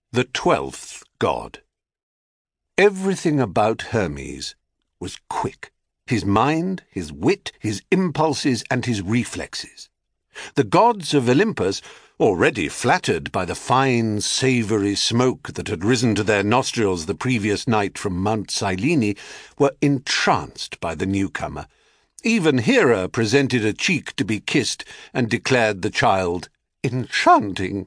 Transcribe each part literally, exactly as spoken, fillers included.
The twelfth god. Everything about Hermes was quick. His mind, his wit, his impulses, and his reflexes. The gods of Olympus, already flattered by the fine, savoury smoke that had risen to their nostrils the previous night from Mount Cyllene, were entranced by the newcomer. Even Hera presented a cheek to be kissed and declared the child enchanting.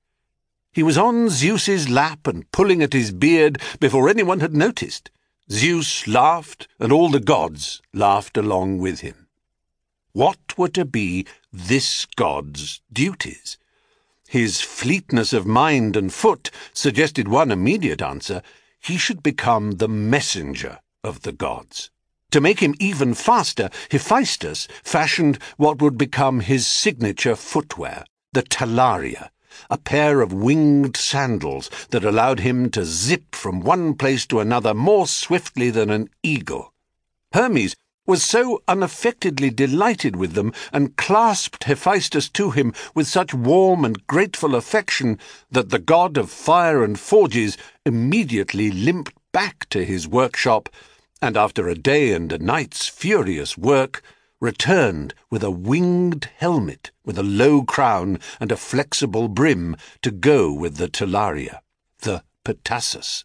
He was on Zeus's lap and pulling at his beard before anyone had noticed. Zeus laughed, and all the gods laughed along with him. What were to be this god's duties? His fleetness of mind and foot suggested one immediate answer. He should become the messenger of the gods. To make him even faster, Hephaestus fashioned what would become his signature footwear, the talaria, a pair of winged sandals that allowed him to zip from one place to another more swiftly than an eagle. Hermes was so unaffectedly delighted with them and clasped Hephaestus to him with such warm and grateful affection that the god of fire and forges immediately limped back to his workshop, and after a day and a night's furious work, returned with a winged helmet with a low crown and a flexible brim to go with the talaria, the petasus.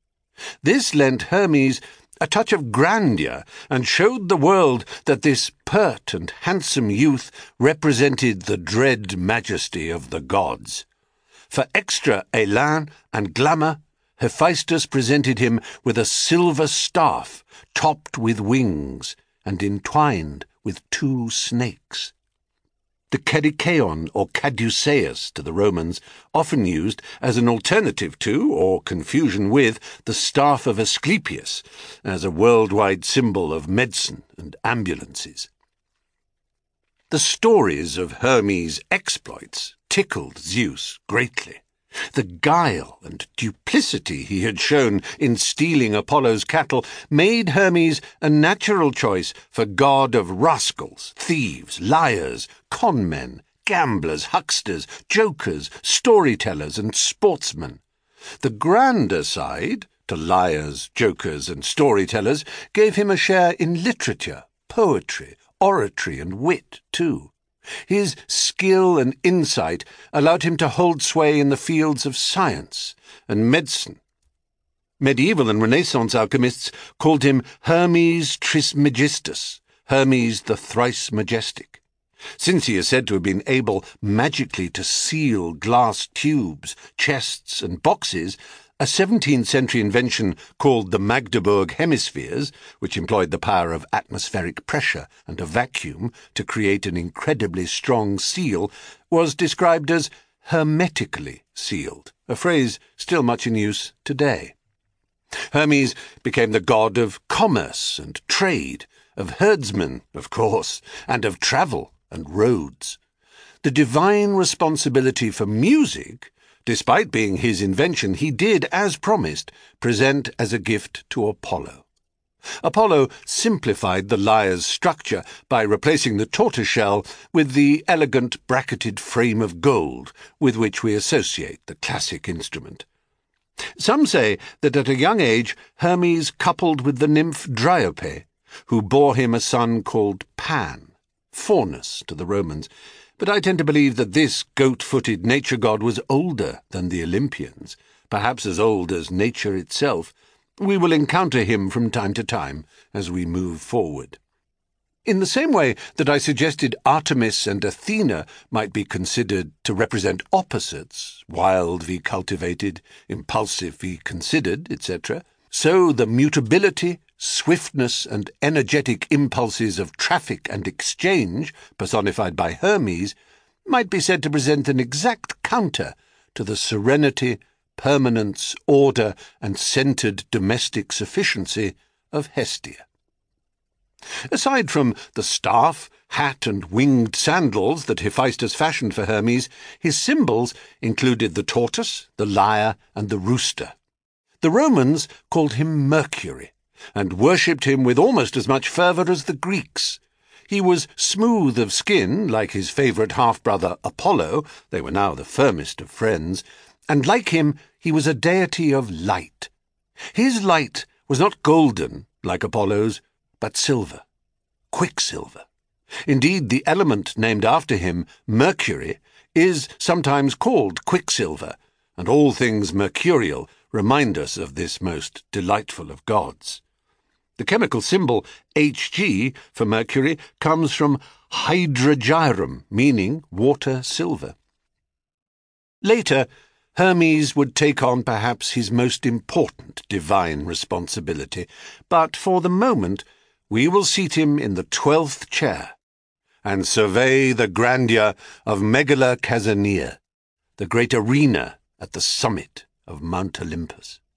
This lent Hermes a touch of grandeur and showed the world that this pert and handsome youth represented the dread majesty of the gods. For extra élan and glamour, Hephaestus presented him with a silver staff topped with wings and entwined with two snakes. The kerikeon, or caduceus to the Romans, often used as an alternative to, or confusion with, the staff of Asclepius, as a worldwide symbol of medicine and ambulances. The stories of Hermes' exploits tickled Zeus greatly. The guile and duplicity he had shown in stealing Apollo's cattle made Hermes a natural choice for god of rascals, thieves, liars, conmen, gamblers, hucksters, jokers, storytellers, and sportsmen. The grander side, to liars, jokers, and storytellers, gave him a share in literature, poetry, oratory, and wit, too. His skill and insight allowed him to hold sway in the fields of science and medicine. Medieval and Renaissance alchemists called him Hermes Trismegistus, Hermes the thrice majestic. Since he is said to have been able magically to seal glass tubes, chests, and boxes, a seventeenth century invention called the Magdeburg hemispheres, which employed the power of atmospheric pressure and a vacuum to create an incredibly strong seal, was described as hermetically sealed, a phrase still much in use today. Hermes became the god of commerce and trade, of herdsmen, of course, and of travel and roads. The divine responsibility for music, despite being his invention, he did, as promised, present as a gift to Apollo. Apollo simplified the lyre's structure by replacing the tortoiseshell with the elegant bracketed frame of gold with which we associate the classic instrument. Some say that at a young age Hermes coupled with the nymph Dryope, who bore him a son called Pan, Faunus to the Romans, but I tend to believe that this goat-footed nature god was older than the Olympians, perhaps as old as nature itself. We will encounter him from time to time as we move forward. In the same way that I suggested Artemis and Athena might be considered to represent opposites, wild v cultivated, impulsive v considered, et cetera, so the mutability, swiftness, and energetic impulses of traffic and exchange, personified by Hermes, might be said to present an exact counter to the serenity, permanence, order, and centred domestic sufficiency of Hestia. Aside from the staff, hat, and winged sandals that Hephaestus fashioned for Hermes, his symbols included the tortoise, the lyre, and the rooster. The Romans called him Mercury, and worshipped him with almost as much fervour as the Greeks. He was smooth of skin, like his favourite half-brother Apollo — they were now the firmest of friends — and like him, he was a deity of light. His light was not golden, like Apollo's, but silver, quicksilver. Indeed, the element named after him, Mercury, is sometimes called quicksilver, and all things mercurial remind us of this most delightful of gods. The chemical symbol Hg for Mercury comes from hydragyrum, meaning water silver. Later, Hermes would take on perhaps his most important divine responsibility, but for the moment we will seat him in the twelfth chair and survey the grandeur of Megala Kazania, the great arena at the summit of Mount Olympus.